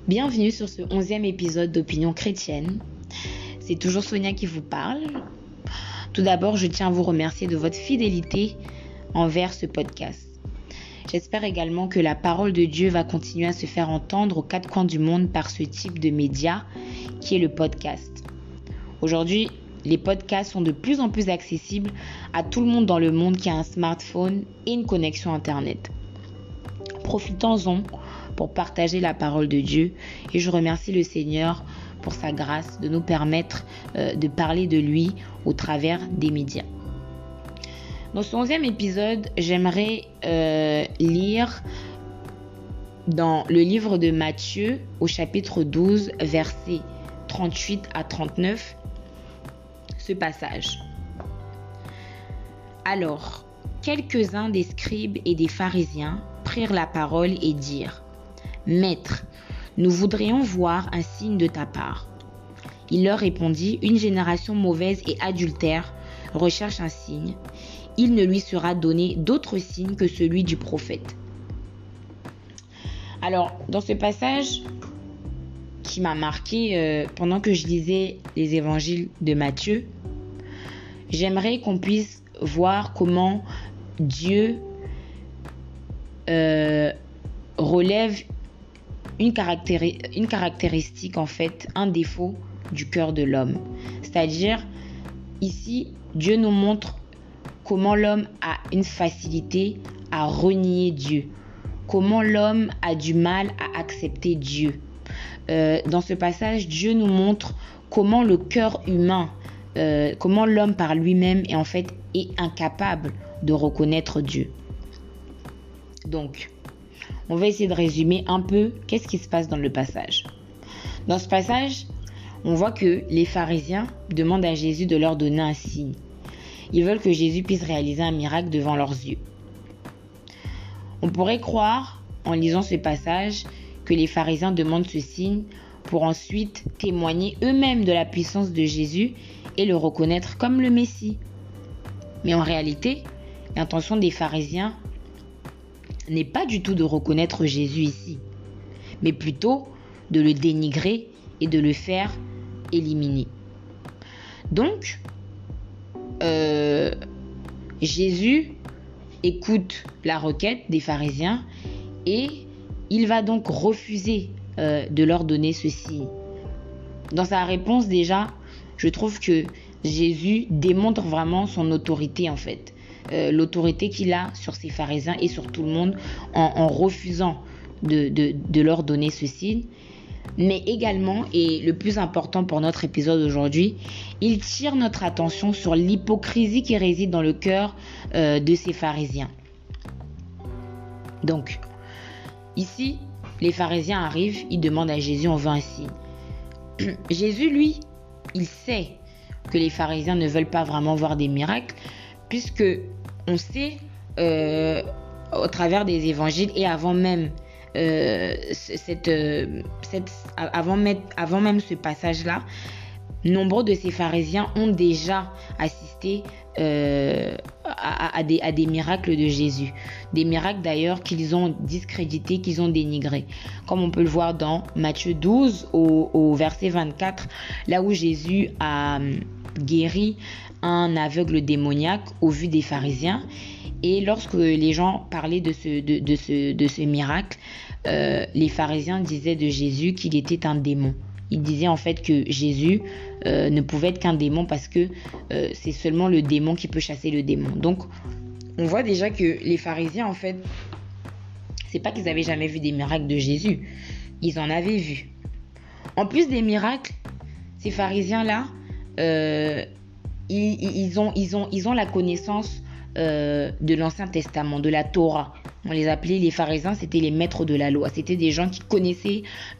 Bienvenue sur ce 11e épisode d'Opinion chrétienne. C'est toujours Sonia qui vous parle. Tout d'abord, je tiens à vous remercier de votre fidélité envers ce podcast. J'espère également que la parole de Dieu va continuer à se faire entendre aux quatre coins du monde par ce type de média qui est le podcast. Aujourd'hui, les podcasts sont de plus en plus accessibles à tout le monde dans le monde qui a un smartphone et une connexion Internet. Profitons-en pour partager la parole de Dieu et je remercie le Seigneur pour sa grâce de nous permettre de parler de lui au travers des médias. Dans ce 11e épisode, j'aimerais lire dans le livre de Matthieu au chapitre 12, versets 38 à 39, ce passage. Alors, quelques-uns des scribes et des pharisiens prirent la parole et dirent : « Maître, nous voudrions voir un signe de ta part. » Il leur répondit : « Une génération mauvaise et adultère recherche un signe. Il ne lui sera donné d'autre signe que celui du prophète. » Alors, dans ce passage qui m'a marqué pendant que je lisais les évangiles de Matthieu, j'aimerais qu'on puisse voir comment Dieu relève une caractéristique, en fait, un défaut du cœur de l'homme. C'est-à-dire, ici, Dieu nous montre comment l'homme a une facilité à renier Dieu, comment l'homme a du mal à accepter Dieu. Dans ce passage, Dieu nous montre comment le cœur humain, comment l'homme par lui-même est en fait incapable de reconnaître Dieu. Donc, on va essayer de résumer un peu qu'est-ce qui se passe dans le passage. Dans ce passage, on voit que les pharisiens demandent à Jésus de leur donner un signe. Ils veulent que Jésus puisse réaliser un miracle devant leurs yeux. On pourrait croire, en lisant ce passage, que les pharisiens demandent ce signe pour ensuite témoigner eux-mêmes de la puissance de Jésus et le reconnaître comme le Messie. Mais en réalité, l'intention des pharisiens n'est pas du tout de reconnaître Jésus ici, mais plutôt de le dénigrer et de le faire éliminer. Donc, Jésus écoute la requête des pharisiens et il va donc refuser de leur donner ce signe. Dans sa réponse déjà, je trouve que Jésus démontre vraiment son autorité en fait. L'autorité qu'il a sur ces pharisiens et sur tout le monde en refusant de leur donner ce signe. Mais également, et le plus important pour notre épisode aujourd'hui, il tire notre attention sur l'hypocrisie qui réside dans le cœur de ces pharisiens. Donc, ici, les pharisiens arrivent, ils demandent à Jésus, on veut un signe. Jésus, lui, il sait que les pharisiens ne veulent pas vraiment voir des miracles, puisque on sait au travers des évangiles et avant même avant même ce passage-là, nombreux de ces pharisiens ont déjà assisté à des miracles de Jésus. Des miracles d'ailleurs qu'ils ont discrédités, qu'ils ont dénigrés. Comme on peut le voir dans Matthieu 12 au verset 24, là où Jésus a guéri un aveugle démoniaque au vu des pharisiens. Et lorsque les gens parlaient de ce miracle, les pharisiens disaient de Jésus qu'il était un démon. Ils disaient en fait que Jésus ne pouvait être qu'un démon parce que c'est seulement le démon qui peut chasser le démon. Donc, on voit déjà que les pharisiens, en fait, c'est pas qu'ils avaient jamais vu des miracles de Jésus. Ils en avaient vu. En plus des miracles, ces pharisiens-là, ils ont la connaissance de l'Ancien Testament, de la Torah. On les appelait les pharisiens, c'était les maîtres de la loi. C'était des gens qui connaissaient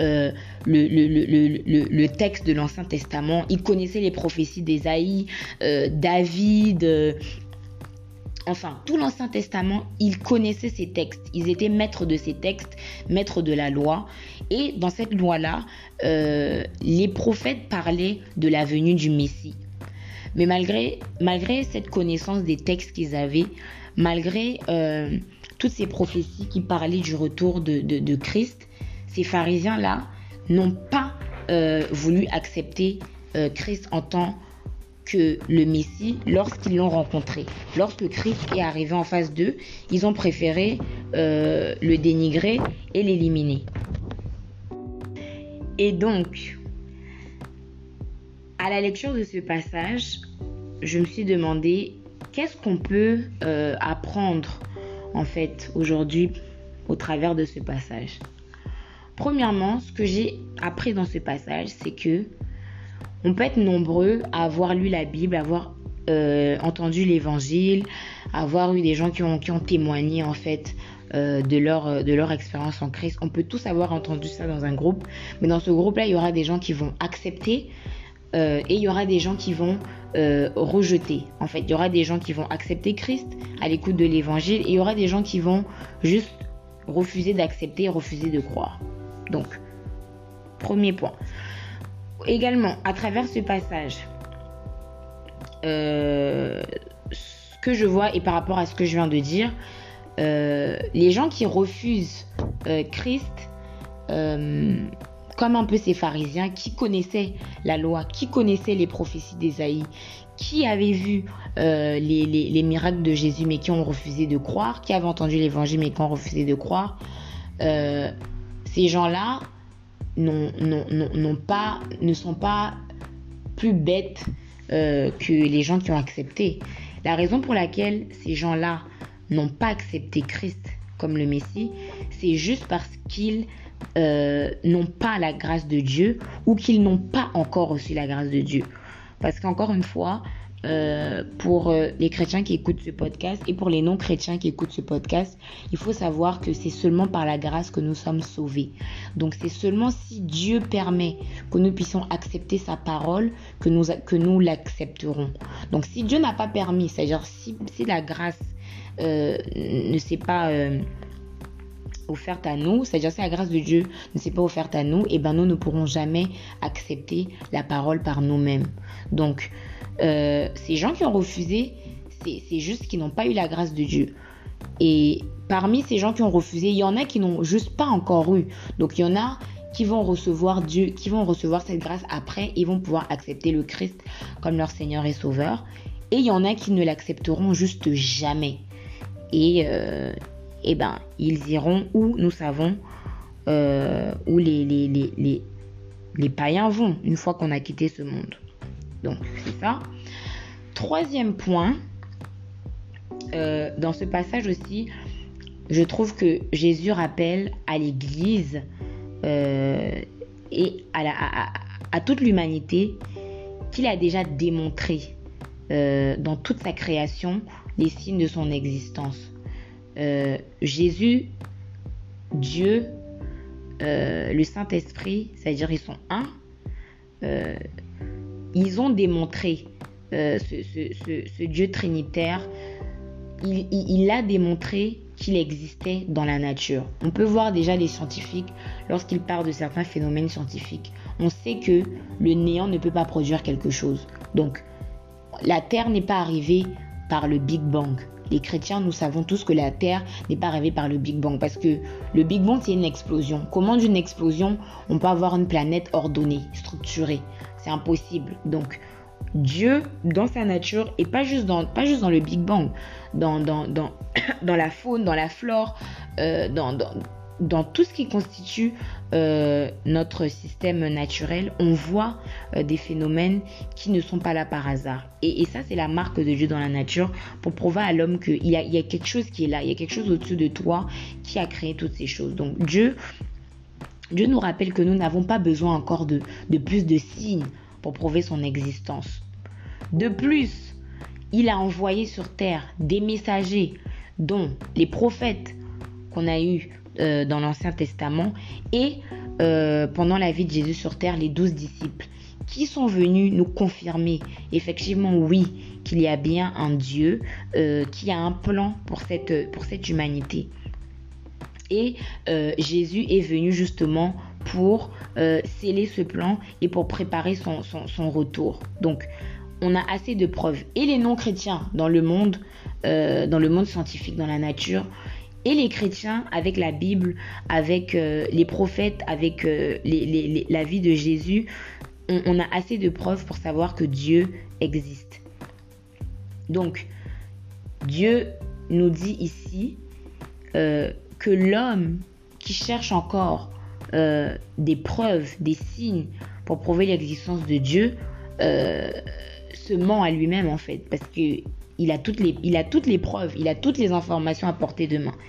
le texte de l'Ancien Testament. Ils connaissaient les prophéties d'Ésaïe, David, enfin tout l'Ancien Testament. Ils connaissaient ces textes. Ils étaient maîtres de ces textes, maîtres de la loi. Et dans cette loi-là, les prophètes parlaient de la venue du Messie. Mais malgré cette connaissance des textes qu'ils avaient, malgré toutes ces prophéties qui parlaient du retour de Christ, ces pharisiens-là n'ont pas voulu accepter Christ en tant que le Messie lorsqu'ils l'ont rencontré. Lorsque Christ est arrivé en face d'eux, ils ont préféré le dénigrer et l'éliminer. Et donc, à la lecture de ce passage, je me suis demandé qu'est-ce qu'on peut apprendre en fait aujourd'hui au travers de ce passage. Premièrement, ce que j'ai appris dans ce passage, c'est que on peut être nombreux à avoir lu la Bible, à avoir entendu l'évangile, à avoir eu des gens qui ont témoigné en fait de leur expérience en Christ. On peut tous avoir entendu ça dans un groupe, mais dans ce groupe-là, il y aura des gens qui vont accepter et il y aura des gens qui vont rejeter. En fait, il y aura des gens qui vont accepter Christ à l'écoute de l'évangile et il y aura des gens qui vont juste refuser d'accepter et refuser de croire. Donc, premier point. Également, à travers ce passage, ce que je vois et par rapport à ce que je viens de dire, les gens qui refusent Christ, comme un peu ces pharisiens qui connaissaient la loi, qui connaissaient les prophéties d'Ésaïe, qui avaient vu les miracles de Jésus mais qui ont refusé de croire, qui avaient entendu l'évangile mais qui ont refusé de croire, ces gens-là ne sont pas plus bêtes que les gens qui ont accepté. La raison pour laquelle ces gens-là n'ont pas accepté Christ comme le Messie, c'est juste parce qu'ils n'ont pas la grâce de Dieu ou qu'ils n'ont pas encore reçu la grâce de Dieu. Parce qu'encore une fois, pour les chrétiens qui écoutent ce podcast et pour les non-chrétiens qui écoutent ce podcast, il faut savoir que c'est seulement par la grâce que nous sommes sauvés. Donc c'est seulement si Dieu permet que nous puissions accepter sa parole que nous l'accepterons. Donc si Dieu n'a pas permis, c'est-à-dire si la grâce ne s'est pas offerte à nous, c'est-à-dire si la grâce de Dieu ne s'est pas offerte à nous, et ben nous ne pourrons jamais accepter la parole par nous-mêmes. Donc ces gens qui ont refusé, c'est juste qu'ils n'ont pas eu la grâce de Dieu. Et parmi ces gens qui ont refusé, il y en a qui n'ont juste pas encore eu. Donc il y en a qui vont recevoir Dieu, qui vont recevoir cette grâce après, ils vont pouvoir accepter le Christ comme leur Seigneur et Sauveur. Et il y en a qui ne l'accepteront juste jamais. Et ben ils iront où nous savons où les païens vont une fois qu'on a quitté ce monde. Donc c'est ça. Troisième point, dans ce passage aussi, je trouve que Jésus rappelle à l'Église et à toute l'humanité qu'il a déjà démontré dans toute sa création les signes de son existence. Jésus, Dieu, le Saint-Esprit, c'est-à-dire ils sont un, ils ont démontré ce Dieu trinitaire, il a démontré qu'il existait dans la nature. On peut voir déjà les scientifiques, lorsqu'ils parlent de certains phénomènes scientifiques, on sait que le néant ne peut pas produire quelque chose. Donc, la Terre n'est pas arrivée par le Big Bang. Les chrétiens, nous savons tous que la Terre n'est pas arrivée par le Big Bang parce que le Big Bang, c'est une explosion. Comment d'une explosion, on peut avoir une planète ordonnée, structurée? C'est impossible. Donc, Dieu, dans sa nature, et pas juste dans le Big Bang, dans la faune, dans la flore, dans tout ce qui constitue notre système naturel, on voit des phénomènes qui ne sont pas là par hasard. Et ça, c'est la marque de Dieu dans la nature pour prouver à l'homme qu'il y a quelque chose qui est là, il y a quelque chose au-dessus de toi qui a créé toutes ces choses. Donc Dieu nous rappelle que nous n'avons pas besoin encore de plus de signes pour prouver son existence. De plus, il a envoyé sur terre des messagers, dont les prophètes qu'on a eus dans l'Ancien Testament et pendant la vie de Jésus sur terre, les 12 disciples qui sont venus nous confirmer effectivement oui qu'il y a bien un Dieu qui a un plan pour cette humanité. Et Jésus est venu justement pour sceller ce plan et pour préparer son retour. Donc on a assez de preuves. Et les non-chrétiens dans le monde scientifique, dans la nature, Et les chrétiens, avec la Bible, avec les prophètes, avec la vie de Jésus, on a assez de preuves pour savoir que Dieu existe. Donc, Dieu nous dit ici que l'homme qui cherche encore des preuves, des signes pour prouver l'existence de Dieu, se ment à lui-même en fait, parce qu'il a toutes les preuves, il a toutes les informations à portée de main.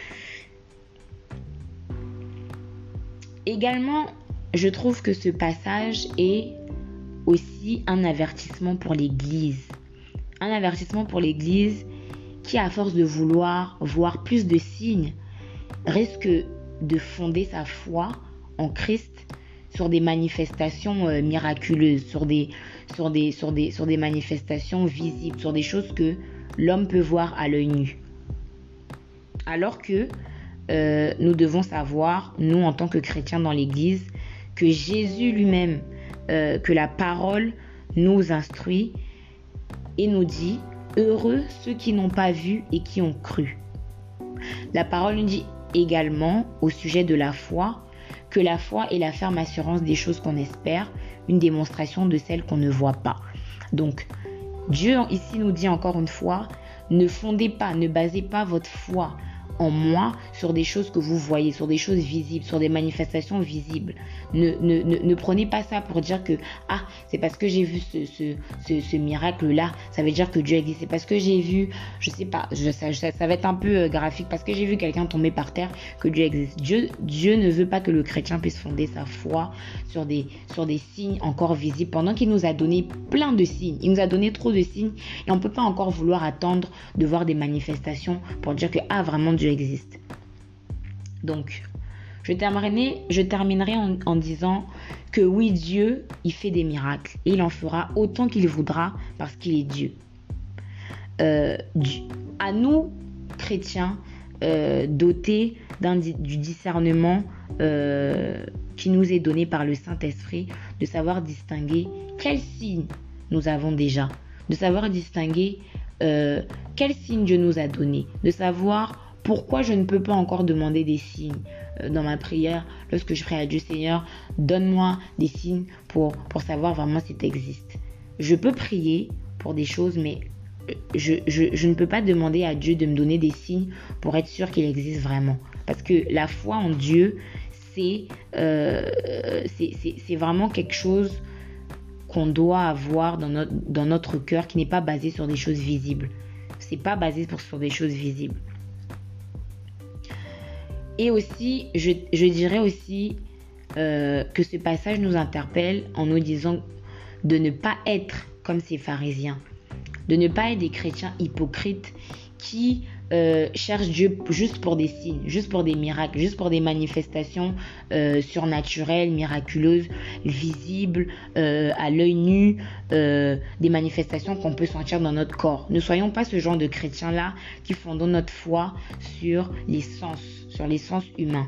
Également, je trouve que ce passage est aussi un avertissement pour l'Église. Un avertissement pour l'Église qui, à force de vouloir voir plus de signes, risque de fonder sa foi en Christ sur des manifestations miraculeuses, sur des manifestations visibles, sur des choses que l'homme peut voir à l'œil nu. Alors que nous devons savoir, nous en tant que chrétiens dans l'Église, que Jésus lui-même, que la parole nous instruit et nous dit « Heureux ceux qui n'ont pas vu et qui ont cru ». La parole nous dit également au sujet de la foi que la foi est la ferme assurance des choses qu'on espère, une démonstration de celles qu'on ne voit pas. Donc, Dieu ici nous dit encore une fois, ne basez pas votre foi en moi sur des choses que vous voyez, sur des choses visibles, sur des manifestations visibles. Ne prenez pas ça pour dire que c'est parce que j'ai vu ce miracle-là, ça veut dire que Dieu existe. C'est parce que j'ai vu, je sais pas, ça va être un peu graphique, parce que j'ai vu quelqu'un tomber par terre que Dieu existe. Dieu ne veut pas que le chrétien puisse fonder sa foi sur des signes encore visibles, pendant qu'il nous a donné plein de signes. Il nous a donné trop de signes et on ne peut pas encore vouloir attendre de voir des manifestations pour dire que vraiment Dieu existe. Donc, je terminerai en disant que oui, Dieu, il fait des miracles et il en fera autant qu'il voudra parce qu'il est Dieu. À nous, chrétiens, dotés du discernement qui nous est donné par le Saint-Esprit, de savoir distinguer quels signes nous avons déjà, de savoir distinguer quels signes Dieu nous a donnés, de savoir pourquoi je ne peux pas encore demander des signes dans ma prière lorsque je prie à Dieu, Seigneur, donne-moi des signes pour savoir vraiment si tu existes. Je peux prier pour des choses, mais je ne peux pas demander à Dieu de me donner des signes pour être sûr qu'il existe vraiment. Parce que la foi en Dieu, c'est vraiment quelque chose qu'on doit avoir dans notre cœur, qui n'est pas basé sur des choses visibles. C'est pas basé sur des choses visibles. Et aussi, je dirais aussi que ce passage nous interpelle en nous disant de ne pas être comme ces pharisiens, de ne pas être des chrétiens hypocrites qui cherchent Dieu juste pour des signes, juste pour des miracles, juste pour des manifestations surnaturelles, miraculeuses, visibles, à l'œil nu, des manifestations qu'on peut sentir dans notre corps. Ne soyons pas ce genre de chrétiens-là qui fondons notre foi sur les sens humains.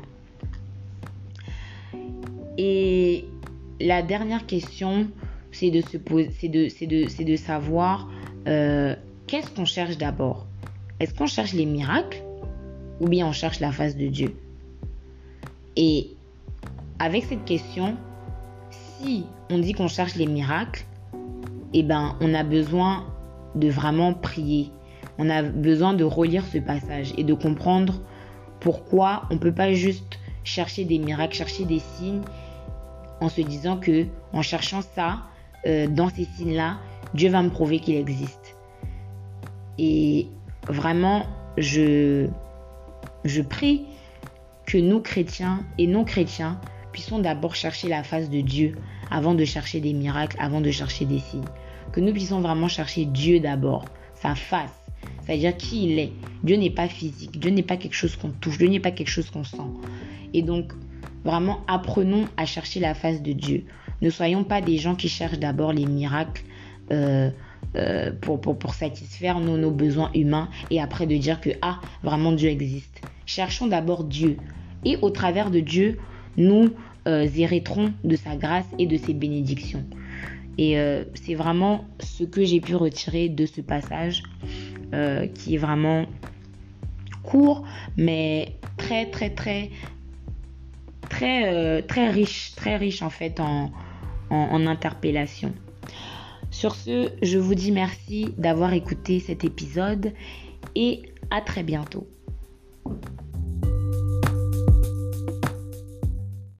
Et la dernière question, c'est de savoir qu'est-ce qu'on cherche d'abord. Est-ce qu'on cherche les miracles ou bien on cherche la face de Dieu? Et avec cette question, si on dit qu'on cherche les miracles, on a besoin de vraiment prier. On a besoin de relire ce passage et de comprendre pourquoi on ne peut pas juste chercher des miracles, chercher des signes en se disant que en cherchant ça, dans ces signes-là, Dieu va me prouver qu'il existe. Et vraiment, je prie que nous, chrétiens et non-chrétiens, puissions d'abord chercher la face de Dieu avant de chercher des miracles, avant de chercher des signes. Que nous puissions vraiment chercher Dieu d'abord, sa face, c'est-à-dire qui il est. Dieu n'est pas physique, Dieu n'est pas quelque chose qu'on touche, Dieu n'est pas quelque chose qu'on sent. Et donc, vraiment, apprenons à chercher la face de Dieu. Ne soyons pas des gens qui cherchent d'abord les miracles pour satisfaire nos besoins humains et après de dire que vraiment Dieu existe. Cherchons d'abord Dieu et au travers de Dieu, nous hériterons de sa grâce et de ses bénédictions. Et c'est vraiment ce que j'ai pu retirer de ce passage qui est vraiment court, mais très, très, très, très riche en fait en interpellation. Sur ce, je vous dis merci d'avoir écouté cet épisode et à très bientôt.